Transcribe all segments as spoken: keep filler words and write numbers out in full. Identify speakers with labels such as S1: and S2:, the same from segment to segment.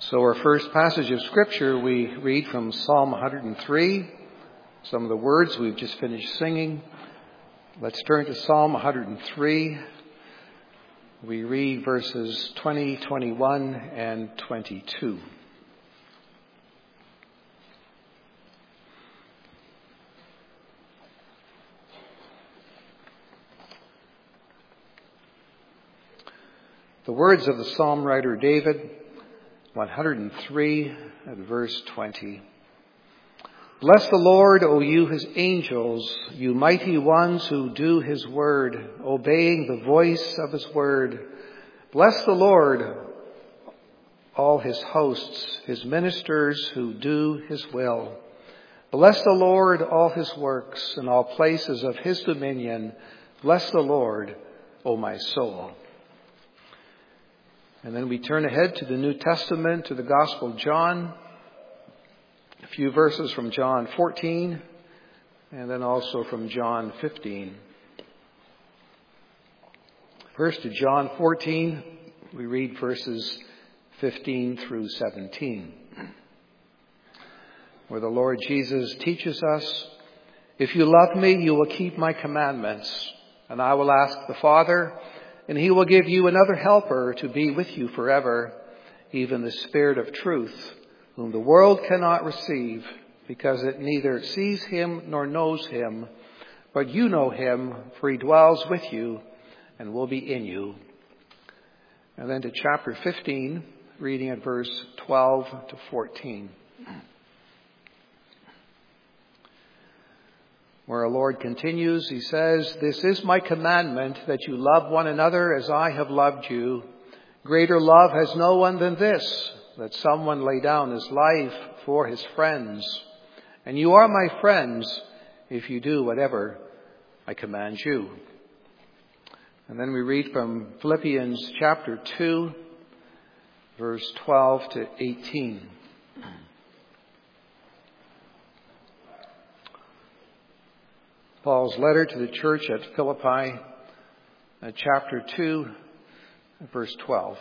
S1: So our first passage of Scripture, we read from Psalm one hundred three, some of the words we've just finished singing. Let's turn to Psalm one hundred three. We read verses twenty, twenty-one, and twenty-two. The words of the psalm writer David, one hundred three at verse twenty. Bless the Lord, O you his angels, you mighty ones who do his word, obeying the voice of his word. Bless the Lord, all his hosts, his ministers who do his will. Bless the Lord, all his works, and all places of his dominion. Bless the Lord, O my soul. And then we turn ahead to the New Testament, to the Gospel of John. A few verses from John fourteen, and then also from John fifteen. First to John fourteen, we read verses fifteen through seventeen, where the Lord Jesus teaches us, "If you love me, you will keep my commandments, and I will ask the Father, and he will give you another helper to be with you forever, even the Spirit of truth, whom the world cannot receive, because it neither sees him nor knows him. But you know him, for he dwells with you and will be in you." And then to chapter fifteen, reading at verse twelve to fourteen, where our Lord continues, he says, "This is my commandment, that you love one another as I have loved you. Greater love has no one than this, that someone lay down his life for his friends. And you are my friends if you do whatever I command you." And then we read from Philippians chapter two, verse twelve to eighteen. Paul's letter to the church at Philippi, uh, chapter two, verse twelve.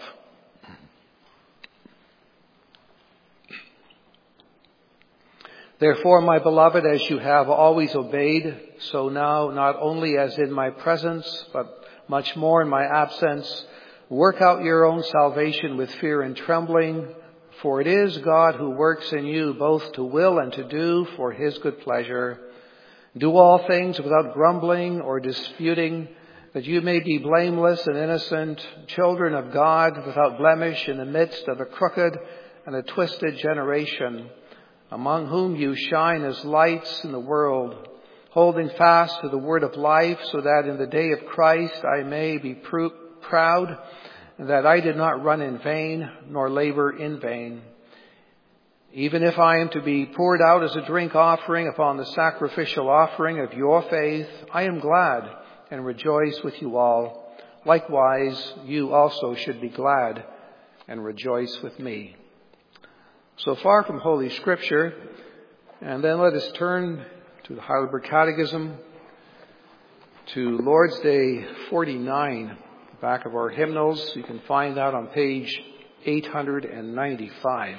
S1: "Therefore, my beloved, as you have always obeyed, so now, not only as in my presence, but much more in my absence, work out your own salvation with fear and trembling, for it is God who works in you both to will and to do for his good pleasure. Do all things without grumbling or disputing, that you may be blameless and innocent, children of God, without blemish in the midst of a crooked and a twisted generation, among whom you shine as lights in the world, holding fast to the word of life, so that in the day of Christ I may be pr- proud, and that I did not run in vain, nor labor in vain. Even if I am to be poured out as a drink offering upon the sacrificial offering of your faith, I am glad and rejoice with you all. Likewise, you also should be glad and rejoice with me." So far from Holy Scripture. And then let us turn to the Heidelberg Catechism, to Lord's Day forty-nine, back of our hymnals. You can find that on page eight hundred ninety-five.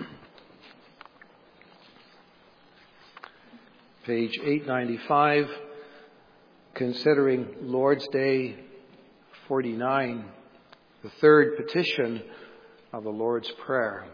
S1: Page eight ninety-five, considering Lord's Day forty-nine, the third petition of the Lord's Prayer.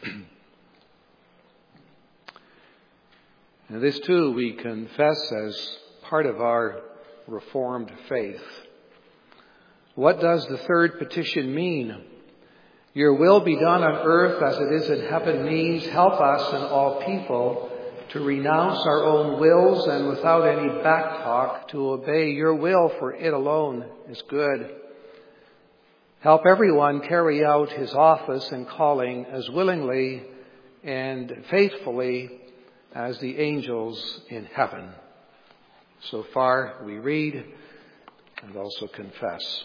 S1: And this too we confess as part of our Reformed faith. What does the third petition mean? "Your will be done on earth as it is in heaven" means help us and all people to renounce our own wills and without any backtalk to obey your will, for it alone is good. Help everyone carry out his office and calling as willingly and faithfully as the angels in heaven. So far we read and also confess.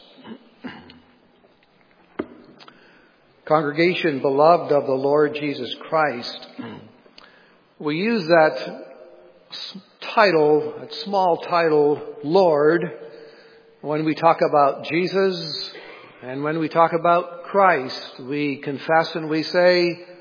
S1: Congregation beloved of the Lord Jesus Christ, we use that title, that small title, Lord, when we talk about Jesus and when we talk about Christ. We confess and we say,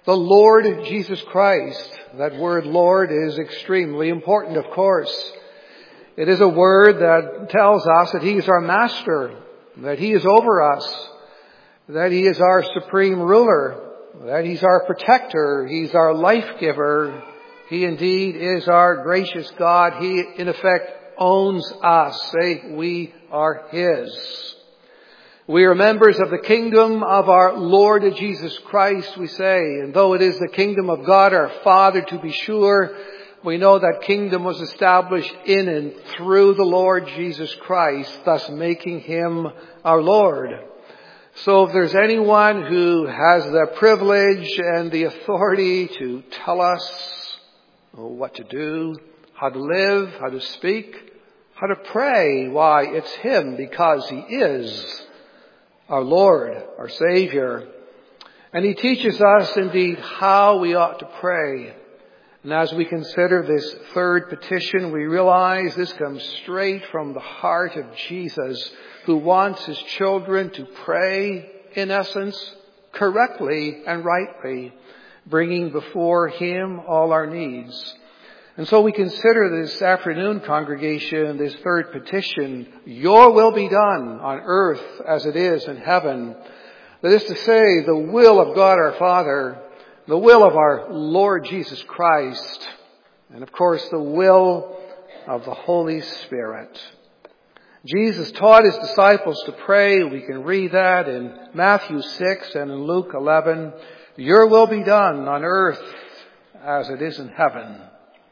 S1: the Lord Jesus Christ. That word Lord is extremely important, of course. It is a word that tells us that He is our master, that He is over us, that He is our supreme ruler, that He's our protector, He's our life giver. He indeed is our gracious God. He, in effect, owns us. Say, we are His. We are members of the kingdom of our Lord Jesus Christ, we say. And though it is the kingdom of God our Father, to be sure, we know that kingdom was established in and through the Lord Jesus Christ, thus making Him our Lord. So if there's anyone who has the privilege and the authority to tell us what to do, how to live, how to speak, how to pray, why, it's Him, because He is our Lord, our Savior. And He teaches us indeed how we ought to pray. And as we consider this third petition, we realize this comes straight from the heart of Jesus, who wants His children to pray, in essence, correctly and rightly, bringing before Him all our needs. And so we consider this afternoon, congregation, this third petition, your will be done on earth as it is in heaven. That is to say, the will of God our Father, the will of our Lord Jesus Christ, and of course the will of the Holy Spirit. Jesus taught His disciples to pray. We can read that in Matthew six and in Luke eleven. Your will be done on earth as it is in heaven.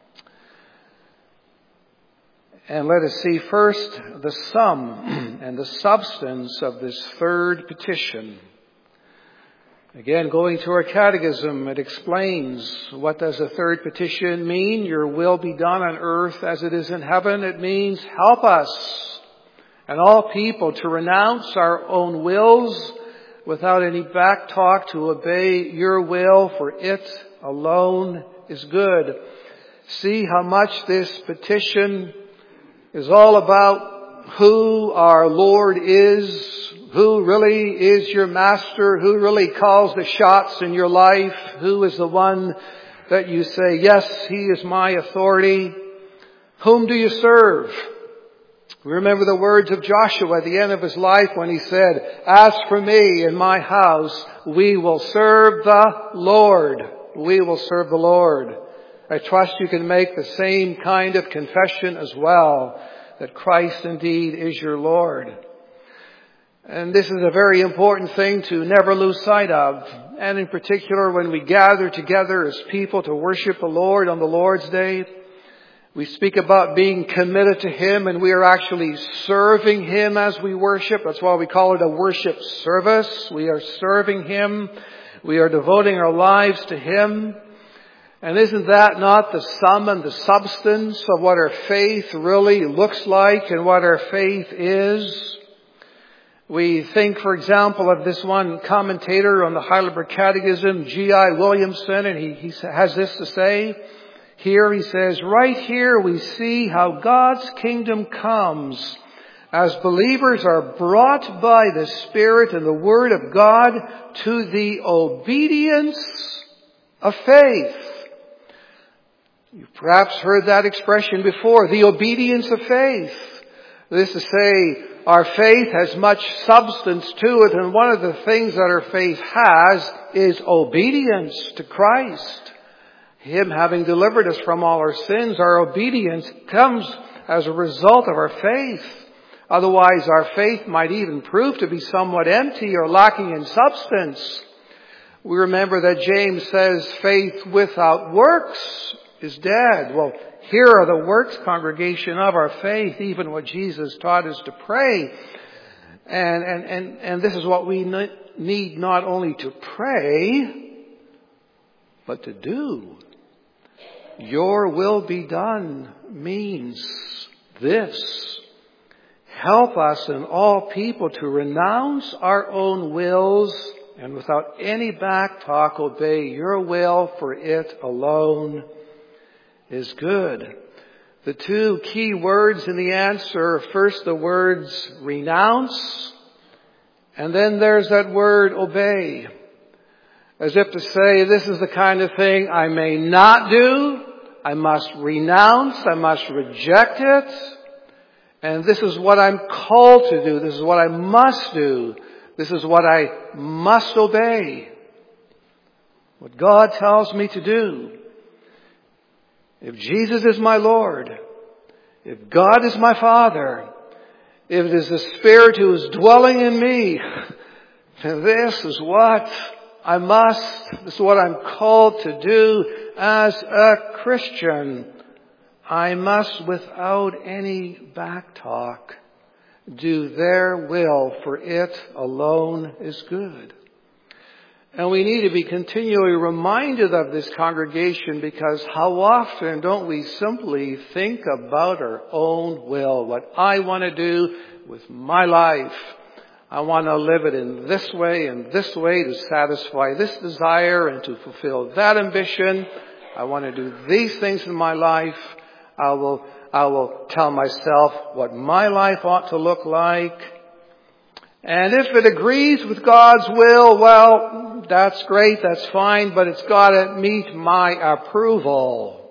S1: And let us see first the sum and the substance of this third petition. Again, going to our catechism, it explains, what does the third petition mean? Your will be done on earth as it is in heaven. It means help us and all people to renounce our own wills without any back talk, to obey your will, for it alone is good. See how much this petition is all about who our Lord is, who really is your master, who really calls the shots in your life, who is the one that you say, yes, He is my authority. Whom do you serve? Remember the words of Joshua at the end of his life when he said, as for me and my house, we will serve the Lord. We will serve the Lord. I trust you can make the same kind of confession as well, that Christ indeed is your Lord. And this is a very important thing to never lose sight of. And in particular, when we gather together as people to worship the Lord on the Lord's Day, we speak about being committed to Him, and we are actually serving Him as we worship. That's why we call it a worship service. We are serving Him. We are devoting our lives to Him. And isn't that not the sum and the substance of what our faith really looks like and what our faith is? We think, for example, of this one commentator on the Heidelberg Catechism, G I Williamson, and he, he has this to say. Here he says, right here we see how God's kingdom comes as believers are brought by the Spirit and the Word of God to the obedience of faith. You've perhaps heard that expression before, the obedience of faith. This is to say, our faith has much substance to it, and one of the things that our faith has is obedience to Christ. Him having delivered us from all our sins, our obedience comes as a result of our faith. Otherwise, our faith might even prove to be somewhat empty or lacking in substance. We remember that James says faith without works is dead. Well, here are the works, congregation, of our faith, even what Jesus taught us to pray. And, and, and, and this is what we need not only to pray, but to do. Your will be done means this. Help us and all people to renounce our own wills and without any back talk obey your will, for it alone is good. The two key words in the answer, first the words renounce, and then there's that word obey. As if to say, this is the kind of thing I may not do. I must renounce. I must reject it. And this is what I'm called to do. This is what I must do. This is what I must obey. What God tells me to do. If Jesus is my Lord, if God is my Father, if it is the Spirit who is dwelling in me, then this is what I must, this is what I'm called to do as a Christian. I must, without any backtalk, do their will, for it alone is good. And we need to be continually reminded of this, congregation, because how often don't we simply think about our own will, what I want to do with my life. I want to live it in this way and this way to satisfy this desire and to fulfill that ambition. I want to do these things in my life. I will, I will tell myself what my life ought to look like. And if it agrees with God's will, well, that's great, that's fine, but it's got to meet my approval.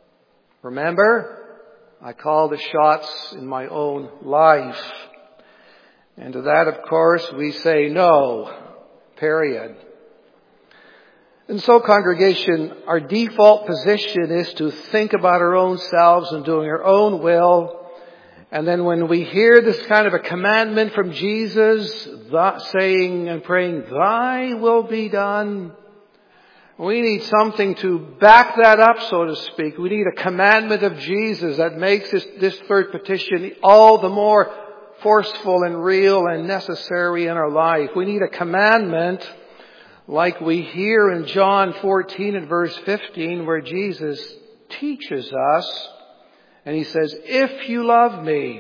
S1: Remember, I call the shots in my own life. And to that, of course, we say no, period. And so, congregation, our default position is to think about our own selves and doing our own will. And then when we hear this kind of a commandment from Jesus, that saying and praying, thy will be done, we need something to back that up, so to speak. We need a commandment of Jesus that makes this, this third petition all the more forceful and real and necessary in our life. We need a commandment like we hear in John fourteen and verse fifteen, where Jesus teaches us, and He says, if you love me,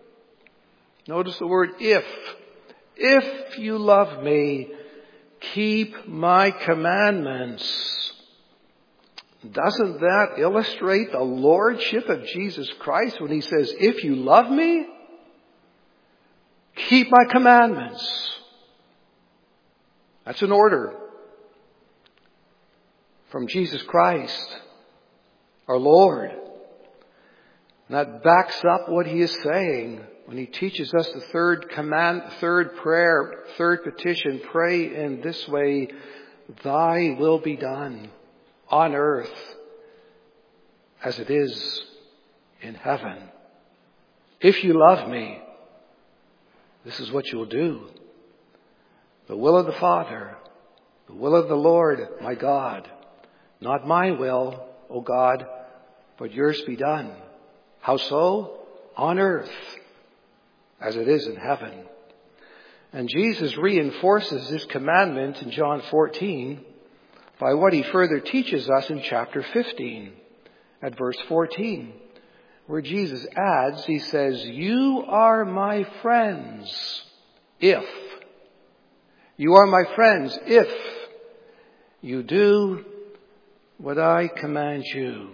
S1: notice the word if, if you love me, keep my commandments. Doesn't that illustrate the lordship of Jesus Christ when He says, if you love me, keep my commandments? That's an order from Jesus Christ, our Lord. And that backs up what He is saying when He teaches us the third command, third prayer, third petition. Pray in this way, thy will be done on earth as it is in heaven. If you love me, this is what you will do. The will of the Father, the will of the Lord, my God. Not my will, O God, but yours be done. How so? On earth, as it is in heaven. And Jesus reinforces this commandment in John fourteen by what He further teaches us in chapter fifteen, at verse fourteen, where Jesus adds, He says, you are my friends if, you are my friends if you do what I command you.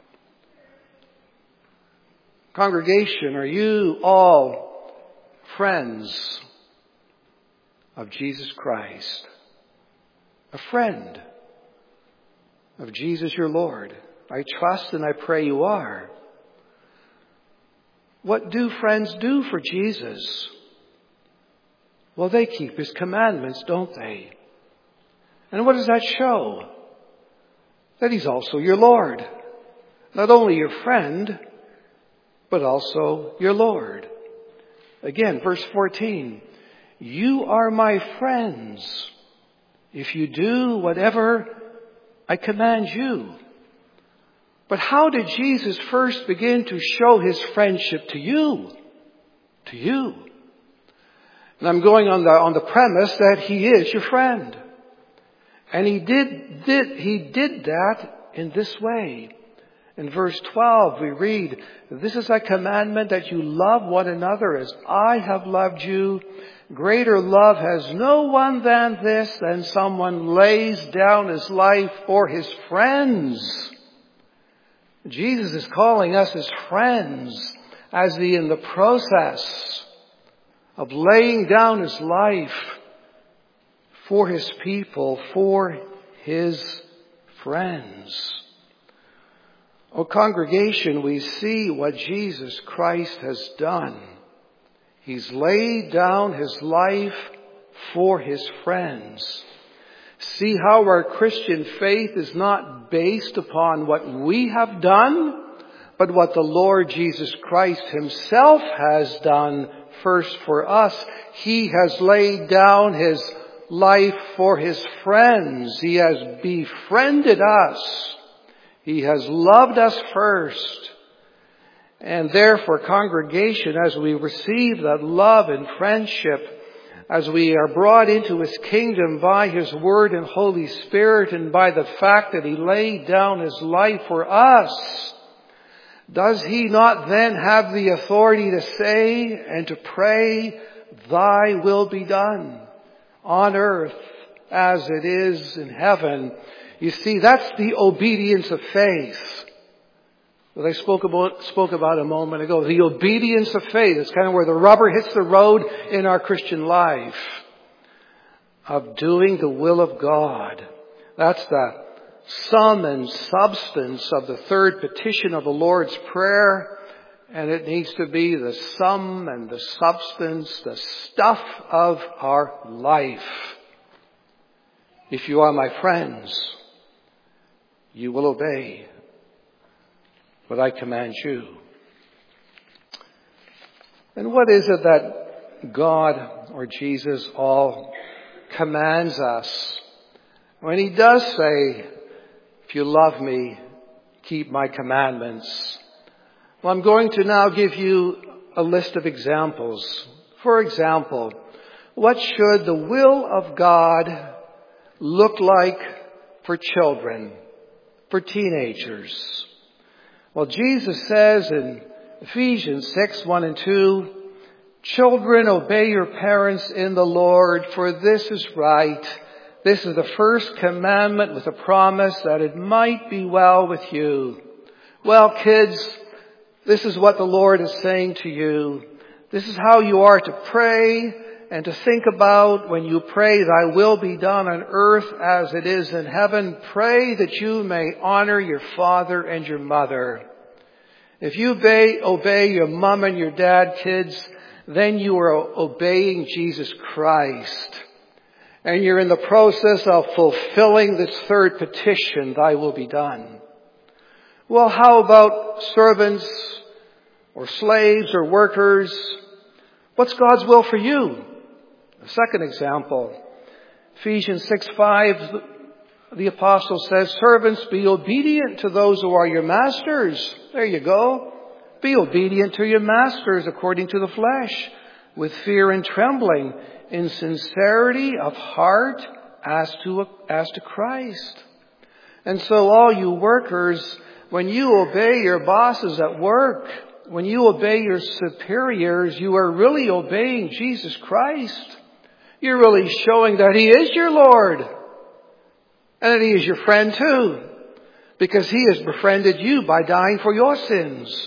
S1: Congregation, are you all friends of Jesus Christ? A friend of Jesus your Lord? I trust and I pray you are. What do friends do for Jesus? Well, they keep His commandments, don't they? And what does that show? That He's also your Lord. Not only your friend, but also your Lord. Again, verse fourteen. You are my friends if you do whatever I command you. But how did Jesus first begin to show His friendship to you? To you. And I'm going on the, on the premise that He is your friend. And He did, did, He did that in this way. In verse twelve we read, this is a commandment that you love one another as I have loved you. Greater love has no one than this, than someone lays down his life for his friends. Jesus is calling us His friends as He in the process of laying down His life for His people, for his friends. O congregation, we see what Jesus Christ has done. He's laid down his life for his friends. See how our Christian faith is not based upon what we have done, but what the Lord Jesus Christ himself has done first for us. He has laid down his life for his friends. He has befriended us. He has loved us first. And therefore, congregation, as we receive that love and friendship, as we are brought into his kingdom by his word and Holy Spirit, and by the fact that he laid down his life for us, does he not then have the authority to say and to pray, thy will be done on earth as it is in heaven? You see, that's the obedience of faith that I spoke about, spoke about a moment ago. The obedience of faith. It's kind of where the rubber hits the road in our Christian life, of doing the will of God. That's the sum and substance of the third petition of the Lord's Prayer. And it needs to be the sum and the substance, the stuff of our life. If you are my friends, you will obey what I command you. And what is it that God or Jesus all commands us when he does say, if you love me, keep my commandments? Well, I'm going to now give you a list of examples. For example, what should the will of God look like for children, for teenagers? Well, Jesus says in Ephesians six, one and two, children, obey your parents in the Lord, for this is right. This is the first commandment with a promise that it might be well with you. Well, kids, this is what the Lord is saying to you. This is how you are to pray and to think about when you pray, thy will be done on earth as it is in heaven. Pray that you may honor your father and your mother. If you obey, obey your mom and your dad, kids, then you are obeying Jesus Christ. And you're in the process of fulfilling this third petition, thy will be done. Well, how about servants or slaves or workers? What's God's will for you? A second example, Ephesians six, five, the apostle says, servants, be obedient to those who are your masters. There you go. Be obedient to your masters according to the flesh, with fear and trembling, in sincerity of heart as to, as to Christ. And so all you workers, when you obey your bosses at work, when you obey your superiors, you are really obeying Jesus Christ. You're really showing that he is your Lord. And that he is your friend too. Because he has befriended you by dying for your sins.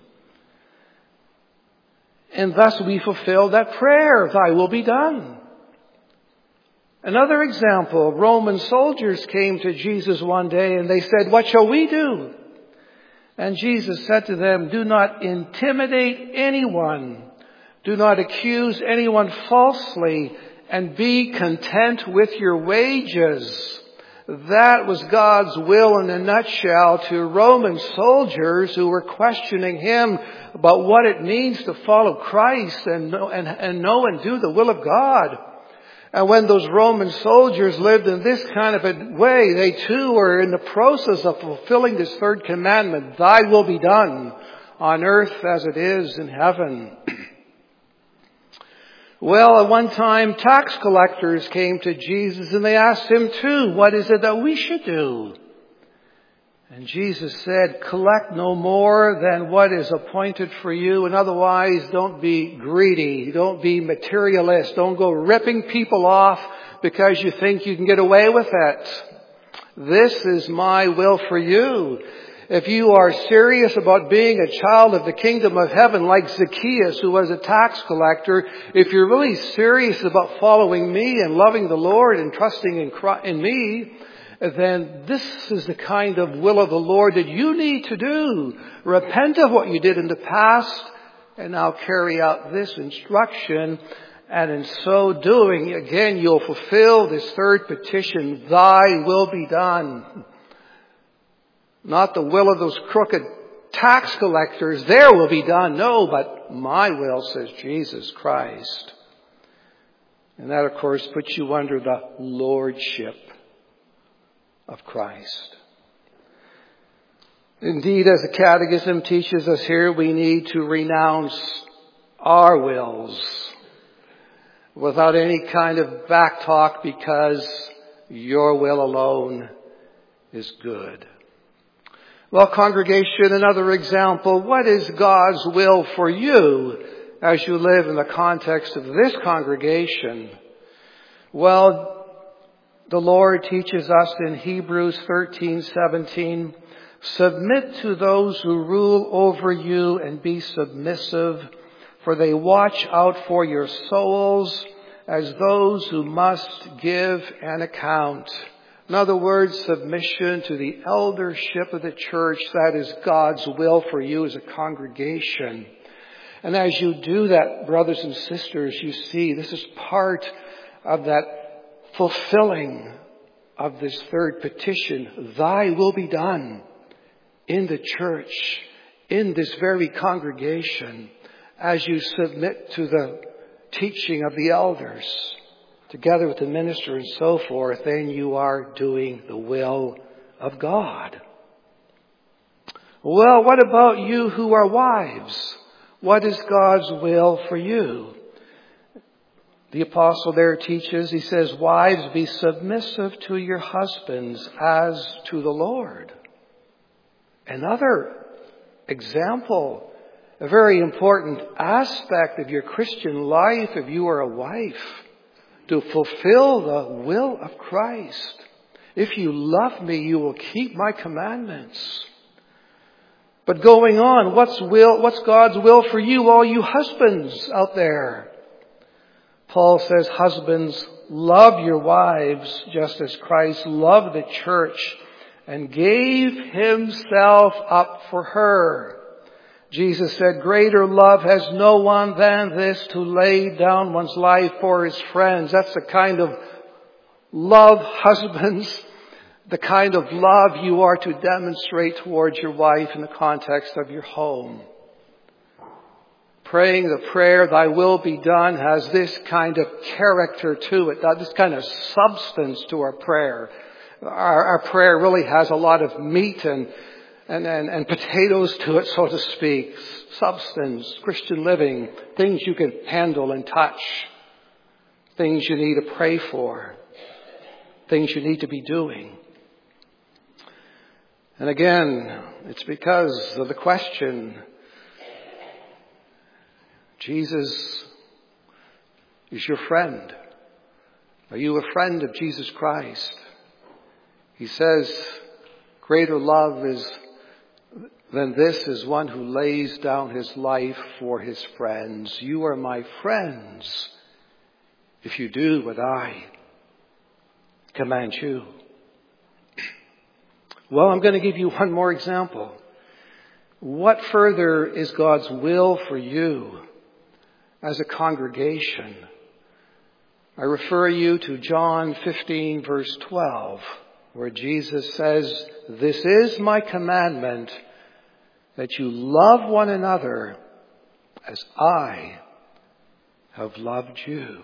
S1: And thus we fulfill that prayer, thy will be done. Another example, Roman soldiers came to Jesus one day and they said, what shall we do? And Jesus said to them, do not intimidate anyone. Do not accuse anyone falsely, and be content with your wages. That was God's will in a nutshell to Roman soldiers who were questioning him about what it means to follow Christ and know, and, and know and do the will of God. And when those Roman soldiers lived in this kind of a way, they too were in the process of fulfilling this third commandment, thy will be done on earth as it is in heaven. Well, at one time, tax collectors came to Jesus and they asked him too, what is it that we should do? And Jesus said, collect no more than what is appointed for you, and otherwise don't be greedy, don't be materialist, don't go ripping people off because you think you can get away with it. This is my will for you. If you are serious about being a child of the kingdom of heaven, like Zacchaeus, who was a tax collector, if you're really serious about following me and loving the Lord and trusting in, Christ, in me, then this is the kind of will of the Lord that you need to do. Repent of what you did in the past and now carry out this instruction. And in so doing, again, you'll fulfill this third petition, thy will be done. Not the will of those crooked tax collectors, their will be done. No, but my will, says Jesus Christ. And that, of course, puts you under the lordship of Christ. Indeed, as the Catechism teaches us here, we need to renounce our wills without any kind of back talk, because your will alone is good. Well, congregation, another example. What is God's will for you as you live in the context of this congregation? Well, the Lord teaches us in Hebrews thirteen seventeen, submit to those who rule over you and be submissive, for they watch out for your souls as those who must give an account. In other words, submission to the eldership of the church. That is God's will for you as a congregation. And as you do that, brothers and sisters, you see this is part of that fulfilling of this third petition. Thy will be done in the church, in this very congregation, as you submit to the teaching of the elders, together with the minister and so forth, then you are doing the will of God. Well, what about you who are wives? What is God's will for you? The apostle there teaches, he says, wives, be submissive to your husbands as to the Lord. Another example, a very important aspect of your Christian life, if you are a wife, to fulfill the will of Christ. If you love me, you will keep my commandments. But going on, what's will, what's God's will for you, all you husbands out there? Paul says, husbands, love your wives just as Christ loved the church and gave himself up for her. Jesus said, greater love has no one than this, to lay down one's life for his friends. That's the kind of love, husbands, the kind of love you are to demonstrate towards your wife in the context of your home. Praying the prayer, thy will be done, has this kind of character to it, this kind of substance to our prayer. Our, our prayer really has a lot of meat and, and, and, and potatoes to it, so to speak. Substance, Christian living, things you can handle and touch, things you need to pray for, things you need to be doing. And again, it's because of the question, Jesus is your friend. Are you a friend of Jesus Christ? He says, greater love is than this is one who lays down his life for his friends. You are my friends if you do what I command you. Well, I'm going to give you one more example. What further is God's will for you as a congregation? I refer you to John fifteen, verse twelve, where Jesus says, this is my commandment, that you love one another as I have loved you.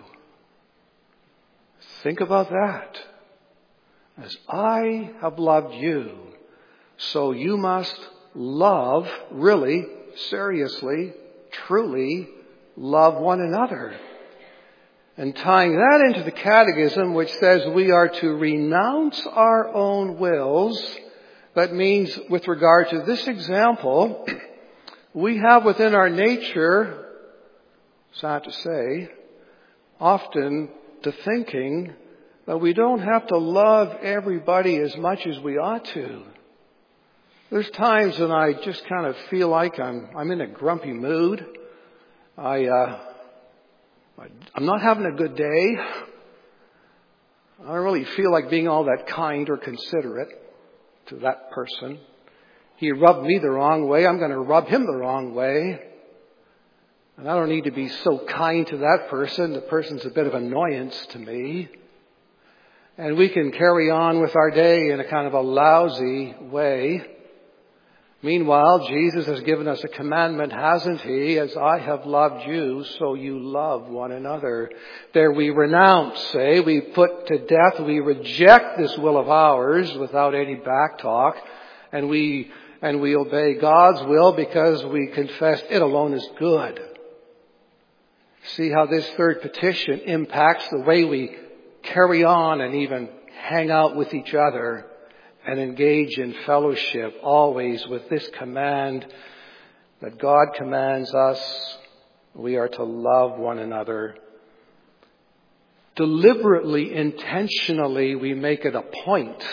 S1: Think about that. As I have loved you, so you must love, really, seriously, truly love one another. And tying that into the Catechism, which says we are to renounce our own wills, that means with regard to this example, we have within our nature, sad to say, often the thinking that we don't have to love everybody as much as we ought to. There's times when I just kind of feel like I'm I'm in a grumpy mood. I uh, I'm not having a good day.
S2: I don't really feel like being all that kind or considerate to that person. He rubbed me the wrong way. I'm going to rub him the wrong way. And I don't need to be so kind to that person. The person's a bit of annoyance to me. And we can carry on with our day in a kind of a lousy way. Meanwhile, Jesus has given us a commandment, hasn't he? As I have loved you, so you love one another. There we renounce, eh? We put to death, we reject this will of ours without any back talk. And we, and we obey God's will because we confess it alone is good. See how this third petition impacts the way we carry on and even hang out with each other and engage in fellowship, always with this command that God commands us. We are to love one another. Deliberately, intentionally, we make it a point.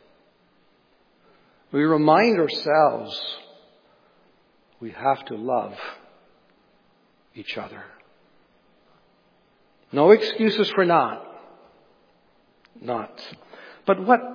S2: We remind ourselves we have to love each other. No excuses for not. Not. But what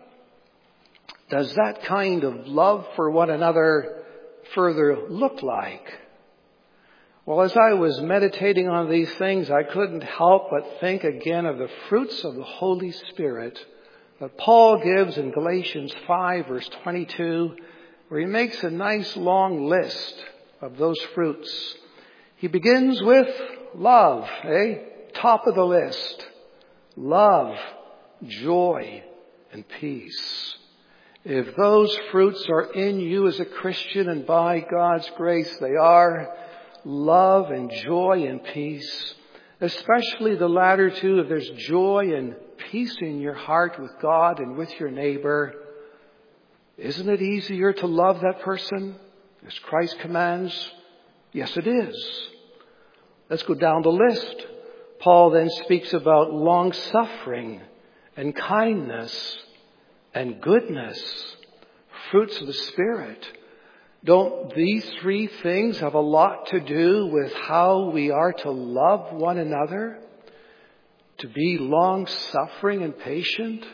S2: does that kind of love for one another further look like? Well, as I was meditating on these things, I couldn't help but think again of the fruits of the Holy Spirit that Paul gives in Galatians five, verse twenty-two, where he makes a nice long list of those fruits. He begins with love, eh? Top of the list. Love, joy, and peace. If those fruits are in you as a Christian, and by God's grace they are, love and joy and peace, especially the latter two, if there's joy and peace in your heart with God and with your neighbor, isn't it easier to love that person as Christ commands? Yes, it is. Let's go down the list. Paul then speaks about long-suffering and kindness and goodness, fruits of the Spirit. Don't these three things have a lot to do with how we are to love one another? To be long-suffering and patient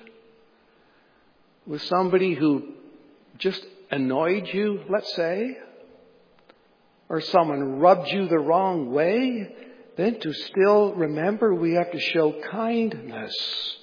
S2: with somebody who just annoyed you, let's say, or someone rubbed you the wrong way, then to still remember we have to show kindness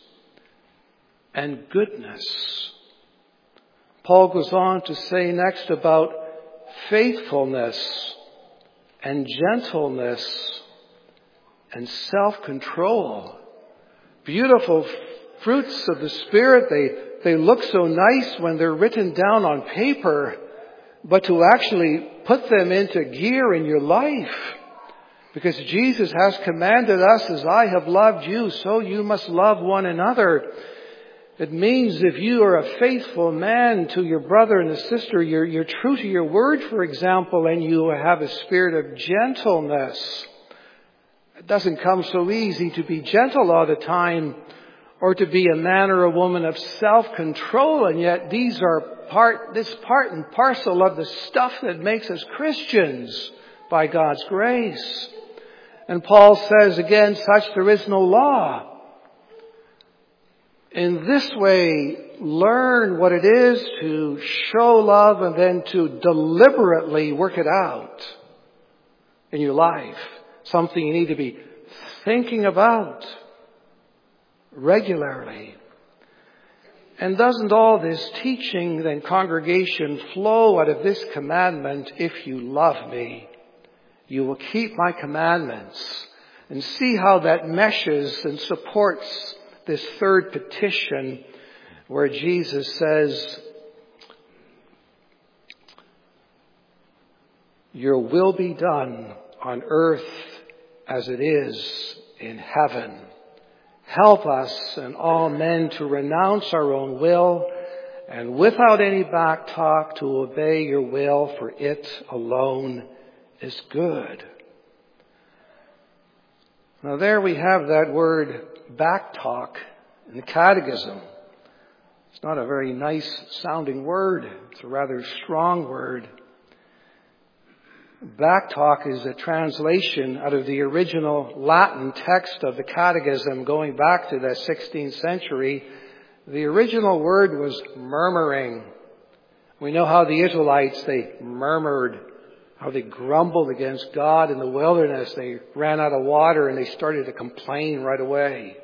S2: and goodness. Paul goes on to say next about faithfulness and gentleness and self-control. Beautiful fruits of the Spirit. They, they look so nice when they're written down on paper, but to actually put them into gear in your life. Because Jesus has commanded us, as I have loved you, so you must love one another. It means if you are a faithful man to your brother and a sister, you're, you're true to your word, for example, and you have a spirit of gentleness. It doesn't come so easy to be gentle all the time, or to be a man or a woman of self-control, and yet these are part, this part and parcel of the stuff that makes us Christians by God's grace. And Paul says again, such there is no law. In this way, learn what it is to show love and then to deliberately work it out in your life. Something you need to be thinking about regularly. And doesn't all this teaching, then, congregation, flow out of this commandment? If you love me, you will keep my commandments. And see how that meshes and supports this third petition where Jesus says, your will be done on earth as it is in heaven. Help us and all men to renounce our own will and without any back talk to obey your will, for it alone is good. Now there we have that word back talk in the Catechism. It's not a very nice sounding word. It's a rather strong word. Backtalk is a translation out of the original Latin text of the Catechism going back to the sixteenth century. The original word was murmuring. We know how the Israelites, they murmured, how they grumbled against God in the wilderness. They ran out of water and they started to complain right away.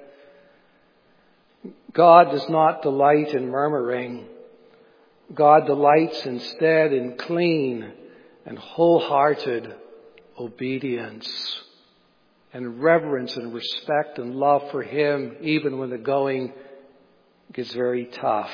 S2: God does not delight in murmuring. God delights instead in clean and wholehearted obedience and reverence and respect and love for Him, even when the going gets very tough.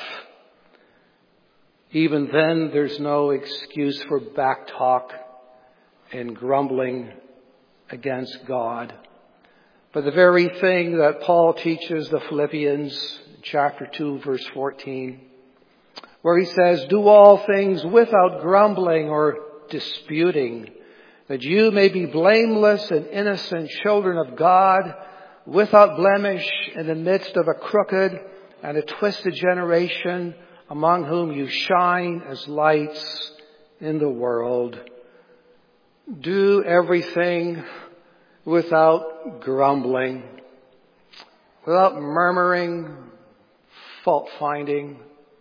S2: Even then, there's no excuse for backtalk and grumbling against God. But the very thing that Paul teaches the Philippians, chapter two, verse fourteen, where he says, "Do all things without grumbling or disputing, that you may be blameless and innocent children of God, without blemish in the midst of a crooked and a twisted generation, among whom you shine as lights in the world." Do everything without grumbling, without murmuring, fault-finding,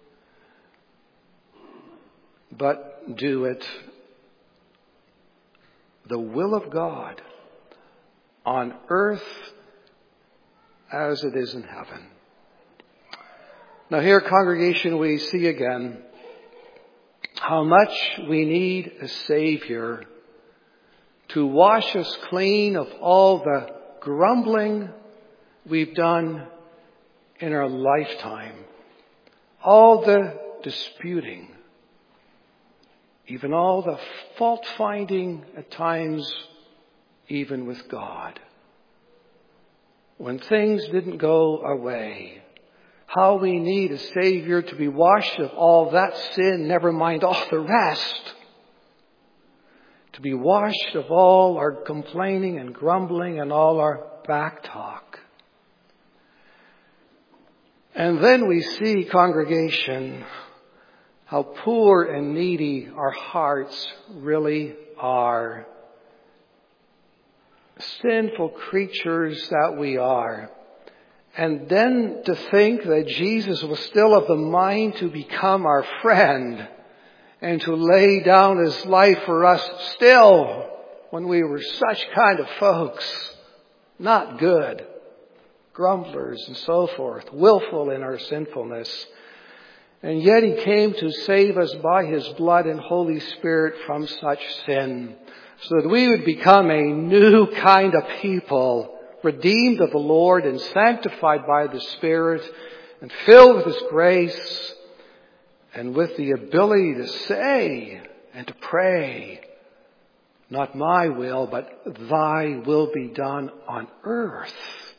S2: but do it the will of God on earth as it is in heaven. Now here, congregation, we see again how much we need a Savior to wash us clean of all the grumbling we've done in our lifetime, all the disputing, even all the fault-finding at times, even with God. When things didn't go our way, how we need a Savior to be washed of all that sin, never mind all the rest. To be washed of all our complaining and grumbling and all our backtalk. And then we see, congregation, how poor and needy our hearts really are. Sinful creatures that we are. And then to think that Jesus was still of the mind to become our friend and to lay down His life for us still when we were such kind of folks. Not good. Grumblers and so forth. Willful in our sinfulness. And yet He came to save us by His blood and Holy Spirit from such sin, so that we would become a new kind of people, redeemed of the Lord and sanctified by the Spirit and filled with His grace and with the ability to say and to pray, "Not my will, but Thy will be done on earth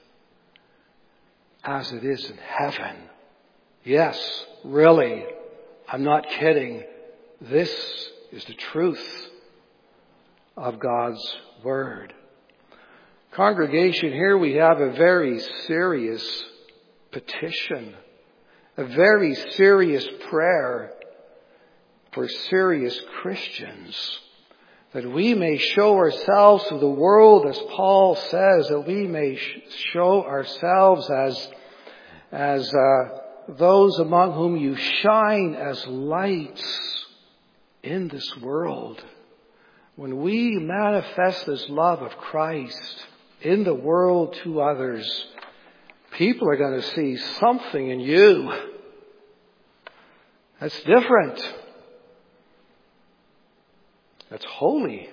S2: as it is in heaven." Yes, really, I'm not kidding. This is the truth of God's Word. Congregation, here we have a very serious petition, a very serious prayer for serious Christians, that we may show ourselves to the world, as Paul says, that we may show ourselves as, as, uh, those among whom you shine as lights in this world. When we manifest this love of Christ in the world to others, people are going to see something in you that's different, that's holy,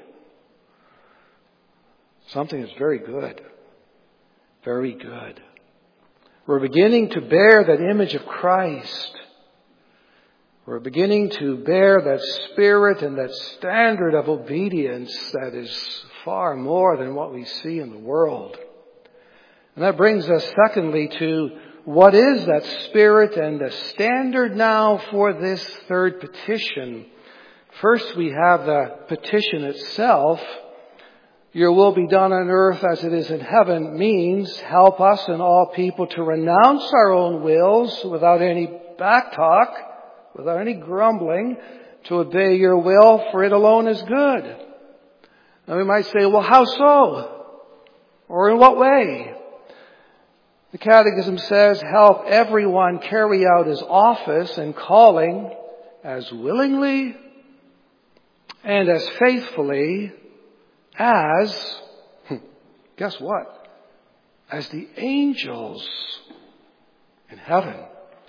S2: something that's very good, very good. We're beginning to bear that image of Christ. We're beginning to bear that spirit and that standard of obedience that is far more than what we see in the world. And that brings us secondly to what is that spirit and the standard now for this third petition. First we have the petition itself. "Your will be done on earth as it is in heaven" means help us and all people to renounce our own wills without any backtalk, without any grumbling, to obey Your will, for it alone is good.
S1: And we might say, well, how so? Or in what way? The Catechism says, help everyone carry out his office and calling as willingly and as faithfully as, guess what? As the angels in heaven.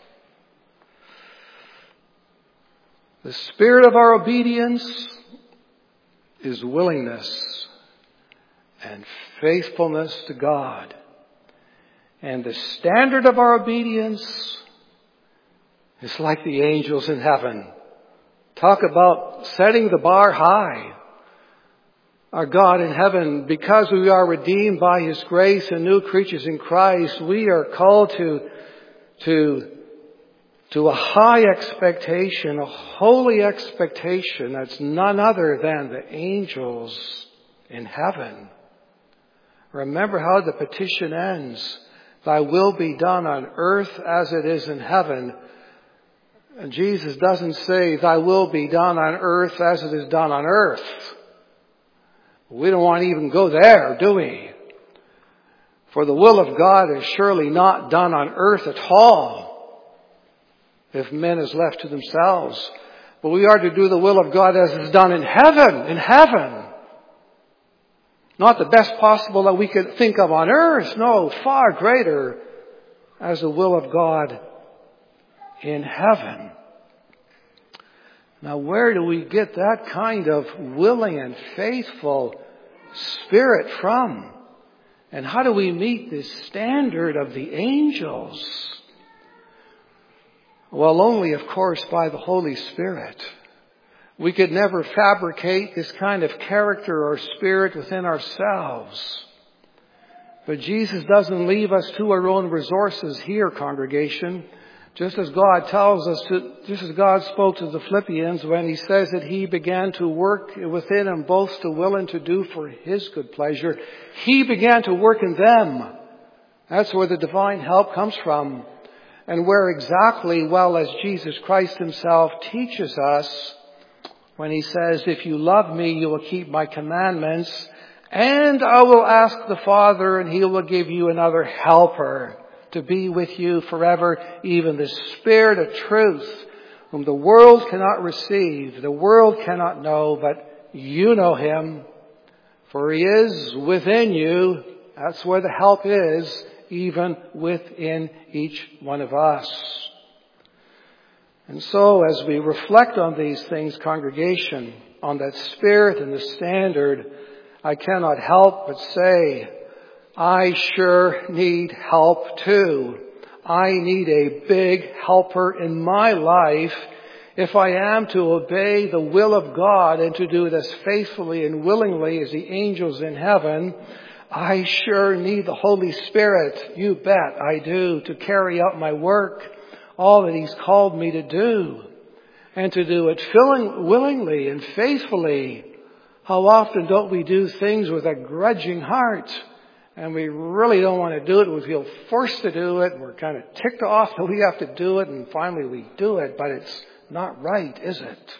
S1: The spirit of our obedience is willingness and faithfulness to God. And the standard of our obedience is like the angels in heaven. Talk about setting the bar high. Our God in heaven, because we are redeemed by His grace and new creatures in Christ, we are called to, to, to a high expectation, a holy expectation that's none other than the angels in heaven. Remember how the petition ends. Thy will be done on earth as it is in heaven. And Jesus doesn't say, thy will be done on earth as it is done on earth. We don't want to even go there, do we? For the will of God is surely not done on earth at all, if men is left to themselves. But we are to do the will of God as is done in heaven, in heaven. Not the best possible that we could think of on earth. No, far greater as the will of God in heaven. Now, where do we get that kind of willing and faithful spirit from? And how do we meet this standard of the angels? Well, only, of course, by the Holy Spirit. We could never fabricate this kind of character or spirit within ourselves. But Jesus doesn't leave us to our own resources here, congregation. Just as God tells us to, just as God spoke to the Philippians when He says that He began to work within them both to will and to do for His good pleasure, He began to work in them. That's where the divine help comes from. And where exactly, well, as Jesus Christ Himself teaches us, when He says, if you love me, you will keep my commandments, and I will ask the Father, and He will give you another helper to be with you forever, even the Spirit of truth, whom the world cannot receive, the world cannot know, but you know Him, for He is within you. That's where the help is, even within each one of us. And so as we reflect on these things, congregation, on that spirit and the standard, I cannot help but say, I sure need help too. I need a big helper in my life if I am to obey the will of God and to do it as faithfully and willingly as the angels in heaven. I sure need the Holy Spirit. You bet I do, to carry out my work, all that He's called me to do, and to do it filling, willingly and faithfully. How often don't we do things with a grudging heart, and we really don't want to do it. We feel forced to do it. We're kind of ticked off that we have to do it, and finally we do it, but it's not right, is it?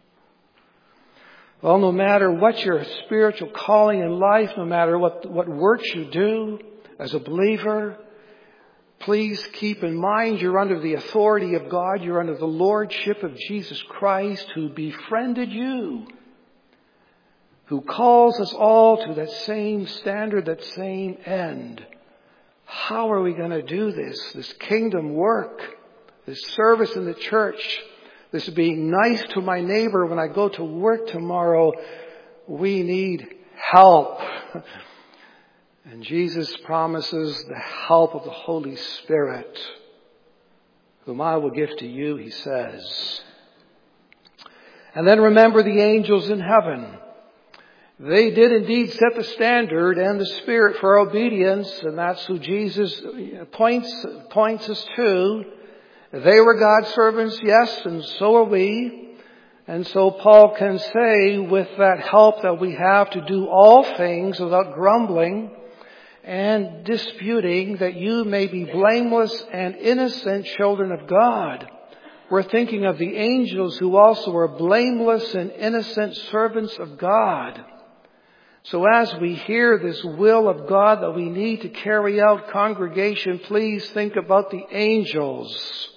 S1: Well, no matter what your spiritual calling in life, no matter what, what works you do as a believer, please keep in mind you're under the authority of God. You're under the lordship of Jesus Christ, who befriended you, who calls us all to that same standard, that same end. How are we going to do this? This kingdom work, this service in the church, this being nice to my neighbor when I go to work tomorrow. We need help. And Jesus promises the help of the Holy Spirit, whom I will give to you, He says. And then remember the angels in heaven. They did indeed set the standard and the spirit for obedience, and that's who Jesus points, points us to. They were God's servants, yes, and so are we. And so Paul can say, with that help that we have to do all things without grumbling and disputing, that you may be blameless and innocent children of God. We're thinking of the angels who also were blameless and innocent servants of God.
S2: So as we hear this will of God that we need to carry out, congregation, please think about the angels.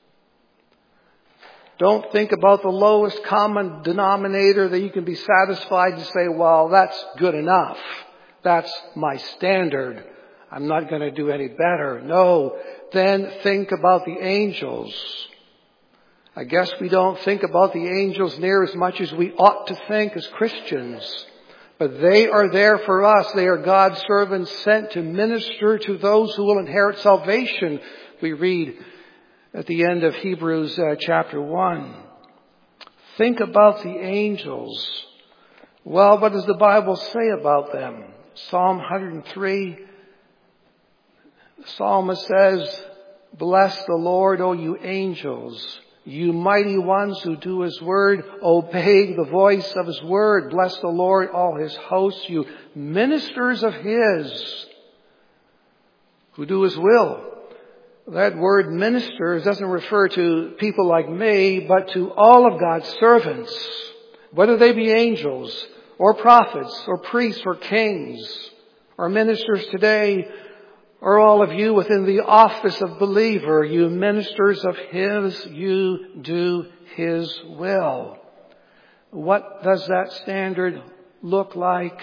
S2: Don't think about the lowest common denominator that you can be satisfied to say, well, that's good enough. That's my standard. I'm not going to do any better. No, then think about the angels. I guess we don't think about the angels near as much as we ought to think as Christians. But they are there for us. They are God's servants sent to minister to those who will inherit salvation. We read at the end of Hebrews uh, chapter one. Think about the angels. Well, what does the Bible say about them? Psalm one hundred three. The psalmist says, "Bless the Lord, O you angels, you mighty ones who do His word, obey the voice of His word. Bless the Lord, all His hosts, you ministers of His who do His will." That word ministers doesn't refer to people like me, but to all of God's servants, whether they be angels or prophets or priests or kings or ministers today, or all of you within the office of believer, you ministers of His, you do His will. What does that standard look like?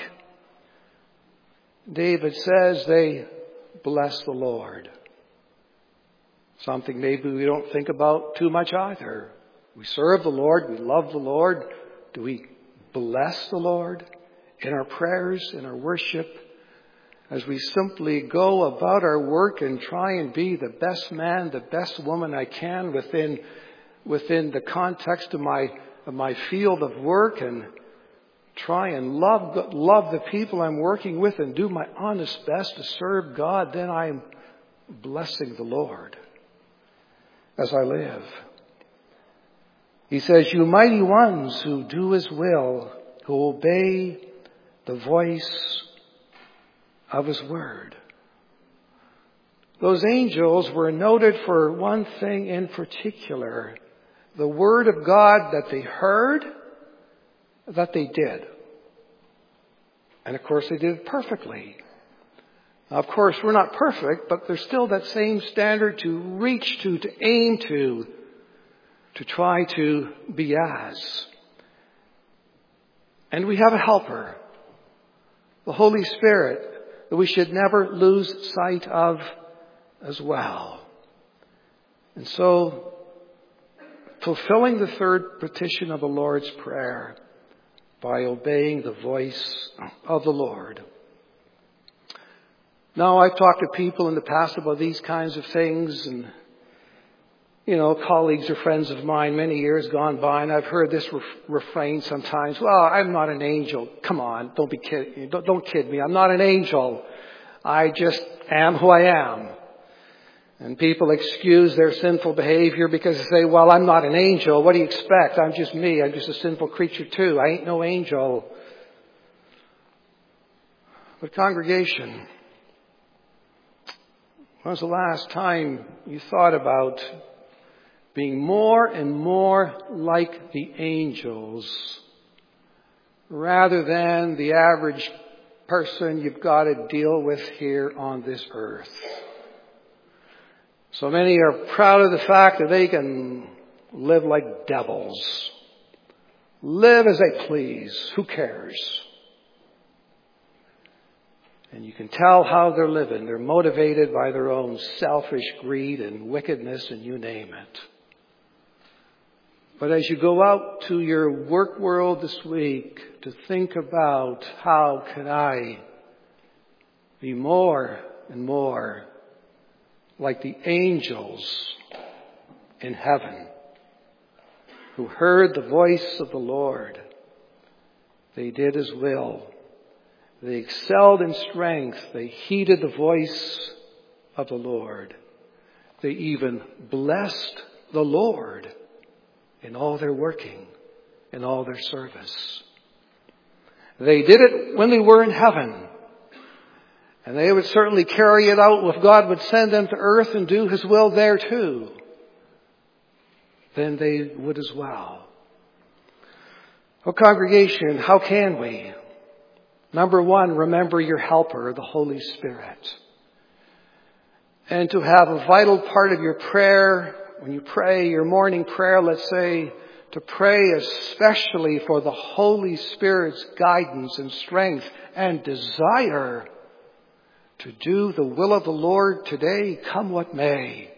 S2: David says they bless the Lord. Something maybe we don't think about too much either. We serve the Lord. We love the Lord. Do we bless the Lord in our prayers, in our worship, as we simply go about our work and try and be the best man, the best woman I can within within the context of my of my field of work, and try and love love the people I'm working with and do my honest best to serve God? Then I'm blessing the Lord as I live. He says, "You mighty ones who do His will, who obey the voice of His word." Those angels were noted for one thing in particular: the word of God that they heard, that they did. And of course they did it perfectly. Now, of course, we're not perfect, but there's still that same standard to reach to, to aim to, to try to be as. And we have a helper, the Holy Spirit, that we should never lose sight of as well. And so, fulfilling the third petition of the Lord's Prayer by obeying the voice of the Lord. Now, I've talked to people in the past about these kinds of things, and, you know, colleagues or friends of mine many years gone by, and I've heard this ref- refrain sometimes: "Well, I'm not an angel." Come on, don't be kid- don't, don't kid me. I'm not an angel. I just am who I am. And people excuse their sinful behavior because they say, "Well, I'm not an angel. What do you expect? I'm just me. I'm just a sinful creature too. I ain't no angel." But congregation, when was the last time you thought about being more and more like the angels rather than the average person you've got to deal with here on this earth? So many are proud of the fact that they can live like devils. Live as they please. Who cares? And you can tell how they're living. They're motivated by their own selfish greed and wickedness, and you name it. But as you go out to your work world this week to think about, how can I be more and more like the angels in heaven who heard the voice of the Lord? They did His will. They excelled in strength. They heeded the voice of the Lord. They even blessed the Lord in all their working, in all their service. They did it when they were in heaven. And they would certainly carry it out if God would send them to earth and do His will there too. Then they would as well. Oh, congregation, how can we? Number one, remember your helper, the Holy Spirit. And to have a vital part of your prayer, when you pray your morning prayer, let's say, to pray especially for the Holy Spirit's guidance and strength and desire to do the will of the Lord today, come what may.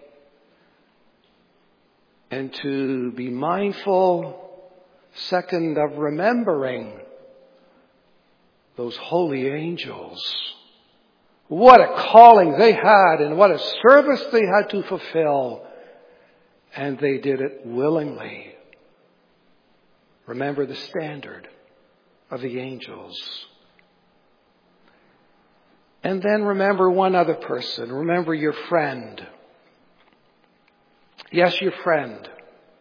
S2: And to be mindful, second, of remembering those holy angels. What a calling they had and what a service they had to fulfill. And they did it willingly. Remember the standard of the angels. And then remember one other person. Remember your friend. Yes, your friend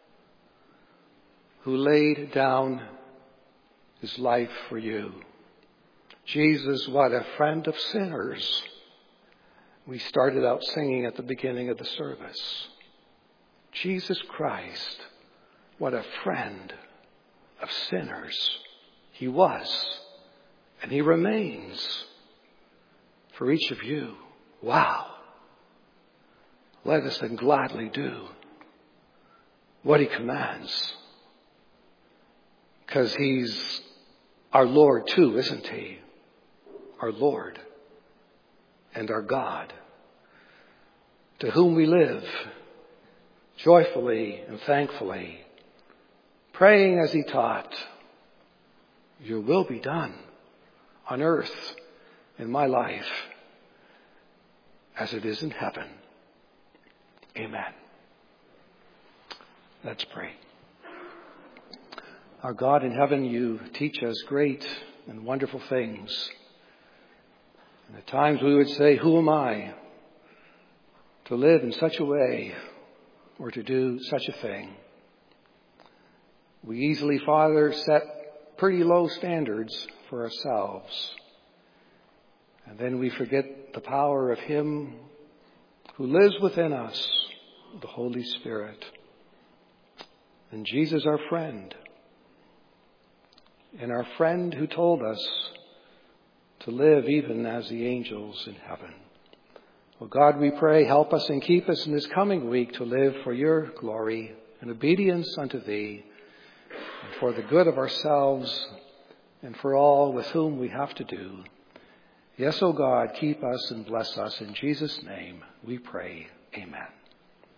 S2: who laid down his life for you. Jesus, what a friend of sinners. We started out singing at the beginning of the service. Jesus Christ, what a friend of sinners he was, and he remains for each of you. Wow. Let us then gladly do what he commands, because he's our Lord too, isn't he? Our Lord and our God, to whom we live joyfully and thankfully, praying as he taught, your will be done on earth in my life as it is in heaven. Amen. Let's pray. Our God in heaven, you teach us great and wonderful things. And at times we would say, who am I to live in such a way or to do such a thing? We easily, Father, set pretty low standards for ourselves. And then we forget the power of him who lives within us, the Holy Spirit. And Jesus, our friend, and our friend who told us to live even as the angels in heaven. Well, God, we pray, help us and keep us in this coming week to live for your glory and obedience unto thee, and for the good of ourselves and for all with whom we have to do. Yes, O God, keep us and bless us. In Jesus' name we pray. Amen.